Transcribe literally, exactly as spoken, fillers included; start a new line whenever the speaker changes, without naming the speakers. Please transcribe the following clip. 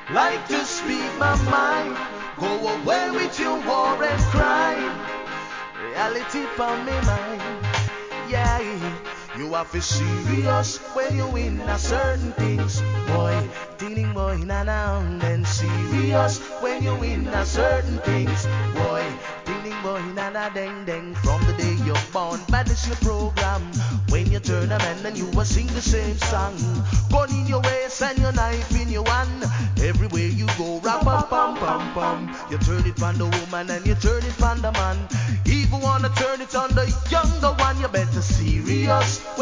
like to speak my mind. Go away with your war and crime. Reality for me mind. Yeah, you have to serious when you in a certain things, boy. Thinking boy na now and serious when you in a certain things, boy. Thinking boy na na deng deng from the day you're born. Banish your program when you turn a man and you will sing the same song. Gun in your waist and your knife in your hand. Everywhere you go, rap pam pam pam pam. You turn it on the woman and you turn it on the man. Even wanna turn it on the younger one, you better serious